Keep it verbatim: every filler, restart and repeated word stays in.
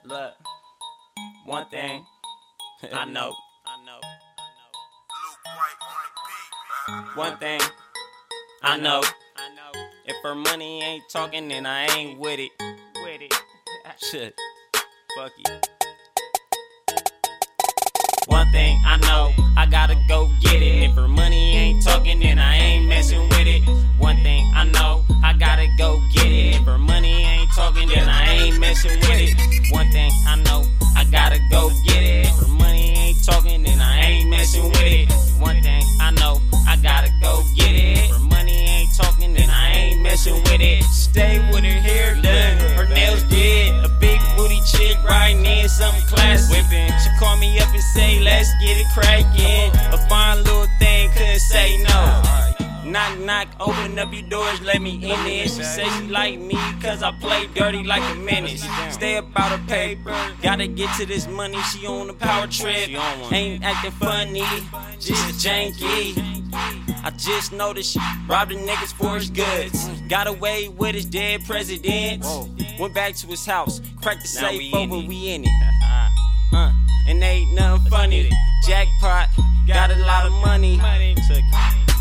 Look, one thing I know. One thing I know. If her money ain't talking, then I ain't with it. With it. Shit. Fuck it. One thing I know, I gotta go get it. If her money ain't talking, then I ain't messing with it. One thing I know, I gotta go get it. If her money ain't talking, then I ain't messing with it. One thing I know, I gotta go get it. If her money ain't talking, then I ain't messing with it. One thing I know, I gotta go get it. If her money ain't talking, then I ain't messing with it. Stay with her hair done, her nails did. A big booty chick riding in something classic. Whipping, she call me up and say, let's get it crackin'. A fine little thing, couldn't say no. Knock, knock, open up your doors, let me in there. She say she like me, cause I play dirty like a menace. Stay about her paper, gotta get to this money. She on a power trip, ain't acting funny, just janky. I just noticed she robbed the niggas for his goods. Got away with his dead president. Went back to his house, cracked the safe over, we in it. Uh, and ain't nothing funny. Jackpot, got a lot of money.